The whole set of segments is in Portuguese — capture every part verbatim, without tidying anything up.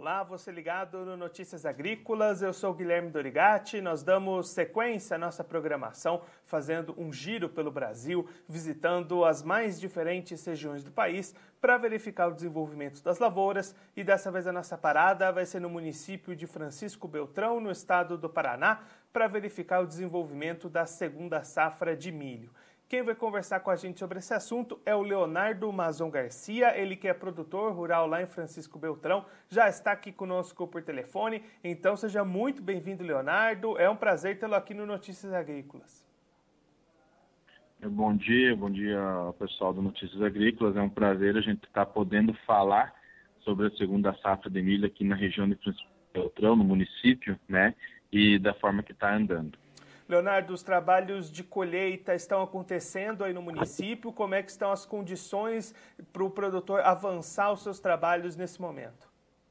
Olá, você ligado no Notícias Agrícolas, eu sou o Guilherme Dorigatti. Nós damos sequência à nossa programação, fazendo um giro pelo Brasil, visitando as mais diferentes regiões do país para verificar o desenvolvimento das lavouras, e dessa vez a nossa parada vai ser no município de Francisco Beltrão, no estado do Paraná, para verificar o desenvolvimento da segunda safra de milho. Quem vai conversar com a gente sobre esse assunto é o Leonardo Mazon Garcia, ele que é produtor rural lá em Francisco Beltrão, já está aqui conosco por telefone, então seja muito bem-vindo, Leonardo, é um prazer tê-lo aqui no Notícias Agrícolas. Bom dia, bom dia ao pessoal do Notícias Agrícolas, é um prazer a gente estar podendo falar sobre a segunda safra de milho aqui na região de Francisco Beltrão, no município, né, e da forma que está andando. Leonardo, os trabalhos de colheita estão acontecendo aí no município. Como é que estão as condições para o produtor avançar os seus trabalhos nesse momento?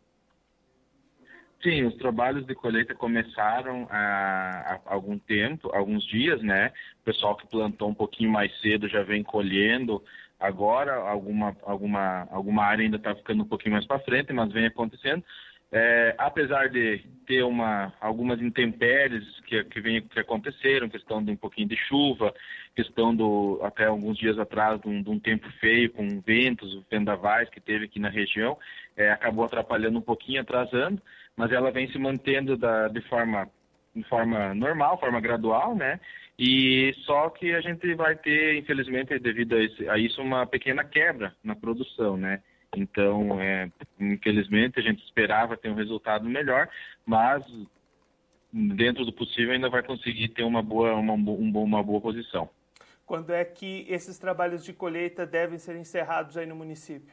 Sim, os trabalhos de colheita começaram há, há algum tempo, alguns dias, né? O pessoal que plantou um pouquinho mais cedo já vem colhendo. Agora, alguma, alguma, alguma área ainda está ficando um pouquinho mais para frente, mas vem acontecendo. É, apesar de ter uma, algumas intempéries que, que, vem, que aconteceram, questão de um pouquinho de chuva, questão do, até alguns dias atrás, de um, de um tempo feio, com ventos, vendavais que teve aqui na região, é, acabou atrapalhando um pouquinho, atrasando, mas ela vem se mantendo da, de, forma, de forma normal, forma gradual, né? E só que a gente vai ter, infelizmente, devido a, esse, a isso, uma pequena quebra na produção, né? Então, é, infelizmente, a gente esperava ter um resultado melhor, mas dentro do possível ainda vai conseguir ter uma boa, uma, uma boa posição. Quando é que esses trabalhos de colheita devem ser encerrados aí no município?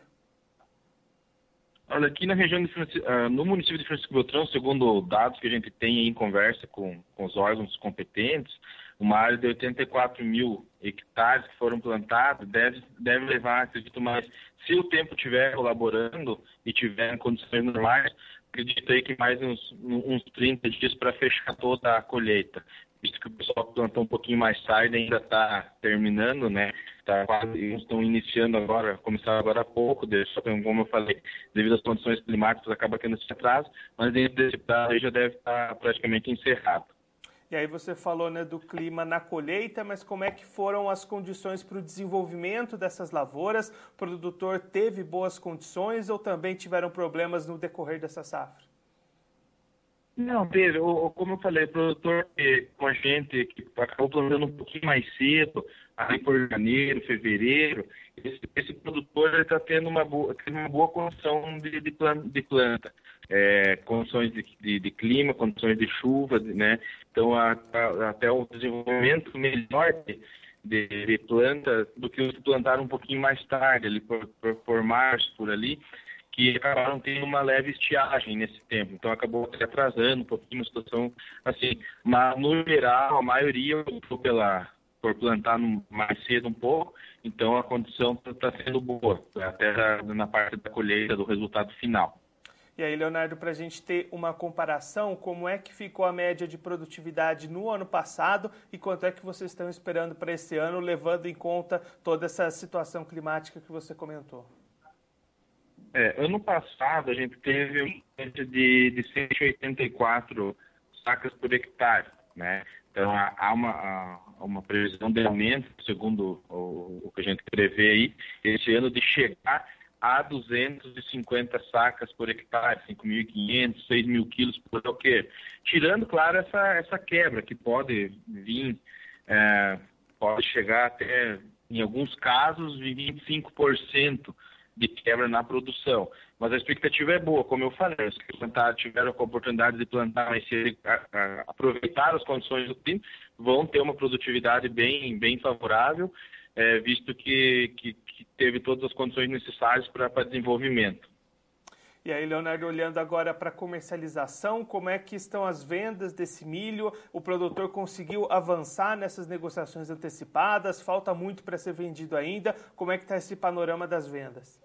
Olha, aqui na região de Francisco, uh, no município de Francisco Beltrão, segundo dados que a gente tem em conversa com, com os órgãos competentes, uma área de oitenta e quatro mil hectares que foram plantados deve, deve levar, acredito mais, se o tempo estiver colaborando e tiver em condições normais, acredito aí que mais uns, uns trinta dias para fechar toda a colheita. Visto que o pessoal que plantou um pouquinho mais tarde ainda está terminando, né? Tá quase, eles estão iniciando agora, começaram agora há pouco, só que, como eu falei, devido às condições climáticas acaba tendo esse atraso, mas dentro desse prazo aí já deve estar praticamente encerrado. E aí você falou, né, do clima na colheita, mas como é que foram as condições para o desenvolvimento dessas lavouras? O produtor teve boas condições ou também tiveram problemas no decorrer dessa safra? Não, teve. Como eu falei, o produtor com a gente que acabou plantando um pouquinho mais cedo, aí por janeiro, fevereiro, esse, esse produtor está tendo uma boa, tendo uma boa condição de, de planta, de planta. É, condições de, de, de clima, condições de chuva, né? Então a, a, até o desenvolvimento melhor de, de, de planta do que os que plantaram um pouquinho mais tarde, ali por, por, por março, por ali, que acabaram tendo uma leve estiagem nesse tempo, então acabou até atrasando um pouquinho a situação assim, mas no geral a maioria optou pela, por plantar mais cedo um pouco, então a condição está sendo boa, até na parte da colheita do resultado final. E aí, Leonardo, para a gente ter uma comparação, como é que ficou a média de produtividade no ano passado e quanto é que vocês estão esperando para esse ano, levando em conta toda essa situação climática que você comentou? É, ano passado a gente teve uma média de, de cento e oitenta e quatro sacas por hectare, né? Então há uma, há uma previsão de aumento, segundo o, o que a gente prevê aí, esse ano de chegar a duzentas e cinquenta sacas por hectare, cinco mil e quinhentos, seis mil quilos por alqueire. Tirando, claro, essa, essa quebra que pode vir, é, pode chegar até, em alguns casos, de vinte e cinco por cento de quebra na produção. Mas a expectativa é boa, como eu falei, os que plantaram, tiveram a oportunidade de plantar, mas se a, a, aproveitar as condições do clima, vão ter uma produtividade bem, bem favorável, é, visto que, que, que teve todas as condições necessárias para desenvolvimento. E aí, Leonardo, olhando agora para a comercialização, como é que estão as vendas desse milho? O produtor conseguiu avançar nessas negociações antecipadas? Falta muito para ser vendido ainda? Como é que está esse panorama das vendas?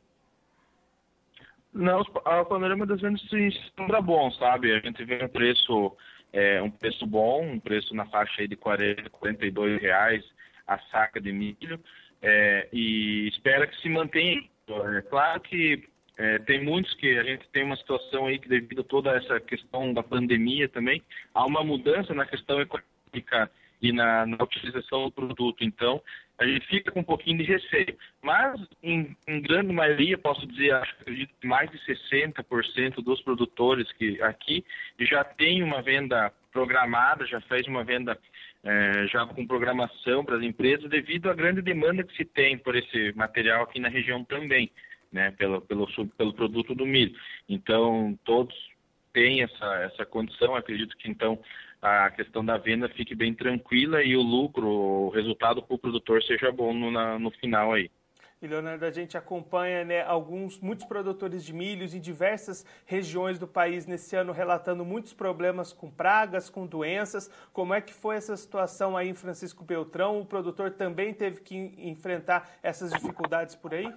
Não, o panorama das vendas está bom, sabe? A gente vê um preço, é, um preço bom, um preço na faixa aí de quarenta, quarenta e dois reais a saca de milho, é, e espera que se mantenha. É claro que É, tem muitos que a gente tem uma situação aí que, devido a toda essa questão da pandemia também, há uma mudança na questão econômica e na, na utilização do produto. Então, a gente fica com um pouquinho de receio. Mas, em, em grande maioria, posso dizer, acho que acredito que mais de sessenta por cento dos produtores que aqui já tem uma venda programada, já fez uma venda é, já com programação para as empresas, devido à grande demanda que se tem por esse material aqui na região também, né, pelo, pelo, pelo produto do milho. Então, todos têm essa, essa condição. Acredito que, então, a questão da venda fique bem tranquila e o lucro, o resultado para o produtor seja bom no, na, no final aí. E, Leonardo, a gente acompanha, né, alguns, muitos produtores de milhos em diversas regiões do país nesse ano relatando muitos problemas com pragas, com doenças. Como é que foi essa situação aí em Francisco Beltrão? O produtor também teve que enfrentar essas dificuldades por aí?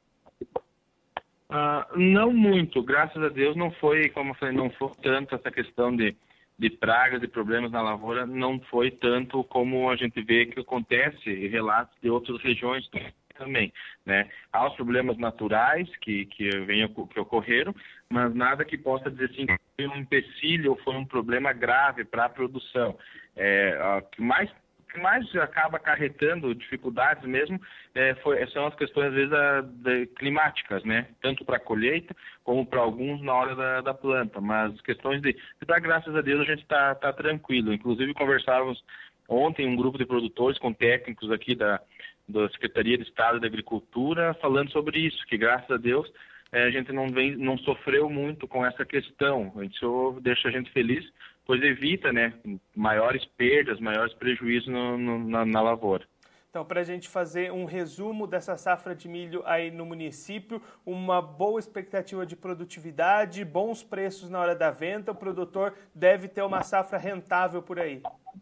Ah, não muito, graças a Deus não foi, como eu falei, não foi tanto essa questão de, de pragas e problemas na lavoura, não foi tanto como a gente vê que acontece e relatos de outras regiões também, né? Há os problemas naturais que, que, venham, que ocorreram, mas nada que possa dizer assim que foi um empecilho ou foi um problema grave para a produção. É, o que mais que mais acaba acarretando dificuldades mesmo é, foi, são as questões, às vezes, a, de, climáticas, né? Tanto para a colheita, como para alguns na hora da, da planta. Mas questões de... Pra, graças a Deus, a gente está tá tranquilo. Inclusive, conversávamos ontem um grupo de produtores com técnicos aqui da, da Secretaria de Estado da Agricultura falando sobre isso, que, graças a Deus, é, a gente não, vem, não sofreu muito com essa questão. Isso deixa a gente feliz, pois evita, né, maiores perdas, maiores prejuízos no, no, na, na lavoura. Então, para a gente fazer um resumo dessa safra de milho aí no município, uma boa expectativa de produtividade, bons preços na hora da venda, o produtor deve ter uma safra rentável por aí.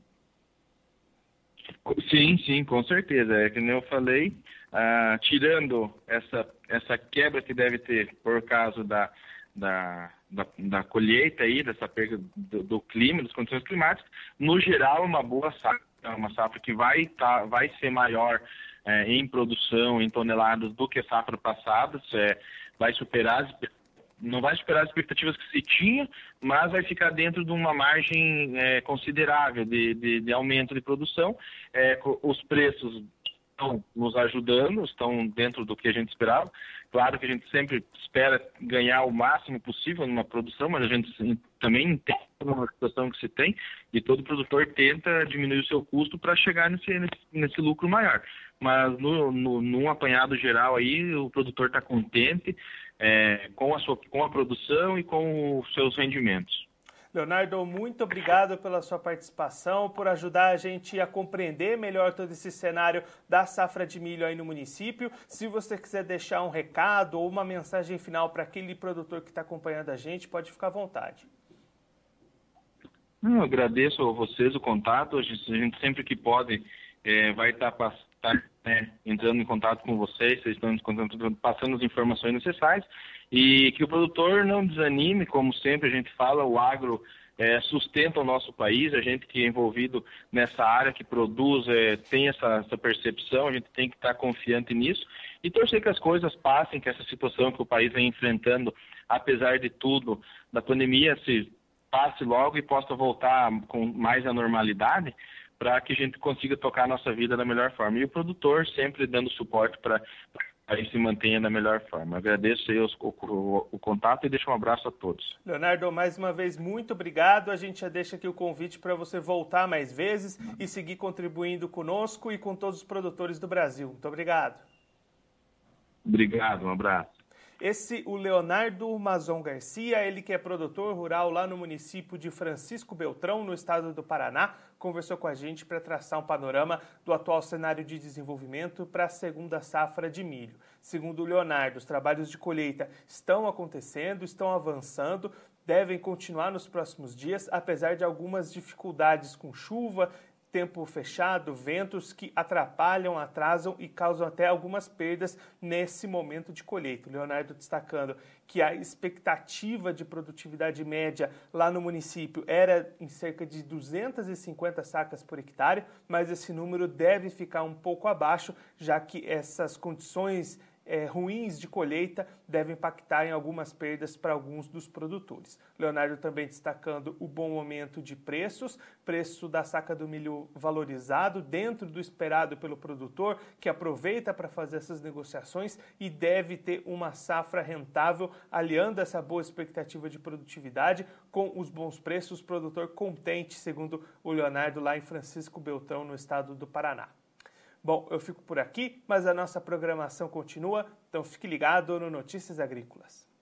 Sim, sim, com certeza. É que nem eu falei, ah, tirando essa, essa quebra que deve ter por causa da... da Da, da colheita aí, dessa perda do, do clima, das condições climáticas, no geral, uma boa safra, uma safra que vai, tá, vai ser maior é, em produção, em toneladas, do que a safra passada, é, vai superar, não vai superar as expectativas que se tinha, mas vai ficar dentro de uma margem é, considerável de, de, de aumento de produção. É, os preços estão nos ajudando, estão dentro do que a gente esperava. Claro que a gente sempre espera ganhar o máximo possível numa produção, mas a gente também entende uma situação que se tem e todo produtor tenta diminuir o seu custo para chegar nesse, nesse, nesse lucro maior. Mas no, no, num apanhado geral aí, o produtor está contente é, com, a sua, com a produção e com os seus rendimentos. Leonardo, muito obrigado pela sua participação, por ajudar a gente a compreender melhor todo esse cenário da safra de milho aí no município. Se você quiser deixar um recado ou uma mensagem final para aquele produtor que está acompanhando a gente, pode ficar à vontade. Eu agradeço a vocês o contato. A gente, a gente sempre que pode é, vai estar tá, tá, né, entrando em contato com vocês, vocês estão passando as informações necessárias. E que o produtor não desanime, como sempre a gente fala, o agro é, sustenta o nosso país, a gente que é envolvido nessa área, que produz, é, tem essa, essa percepção, a gente tem que estar confiante nisso e torcer que as coisas passem, que essa situação que o país vem enfrentando, apesar de tudo, da pandemia, se passe logo e possa voltar com mais a normalidade, para que a gente consiga tocar a nossa vida da melhor forma. E o produtor sempre dando suporte para aí se mantenha da melhor forma. Agradeço aí os, o, o, o contato e deixo um abraço a todos. Leonardo, mais uma vez, muito obrigado. A gente já deixa aqui o convite para você voltar mais vezes e seguir contribuindo conosco e com todos os produtores do Brasil. Muito obrigado. Obrigado, um abraço. Esse, o Leonardo Mazon Garcia, ele que é produtor rural lá no município de Francisco Beltrão, no estado do Paraná, conversou com a gente para traçar um panorama do atual cenário de desenvolvimento para a segunda safra de milho. Segundo o Leonardo, os trabalhos de colheita estão acontecendo, estão avançando, devem continuar nos próximos dias, apesar de algumas dificuldades com chuva, tempo fechado, ventos que atrapalham, atrasam e causam até algumas perdas nesse momento de colheita. O Leonardo destacando que a expectativa de produtividade média lá no município era em cerca de duzentas e cinquenta sacas por hectare, mas esse número deve ficar um pouco abaixo, já que essas condições é, ruins de colheita devem impactar em algumas perdas para alguns dos produtores. Leonardo também destacando o bom momento de preços, preço da saca do milho valorizado dentro do esperado pelo produtor, que aproveita para fazer essas negociações e deve ter uma safra rentável, aliando essa boa expectativa de produtividade com os bons preços, produtor contente, segundo o Leonardo, lá em Francisco Beltrão, no estado do Paraná. Bom, eu fico por aqui, mas a nossa programação continua, então fique ligado no Notícias Agrícolas.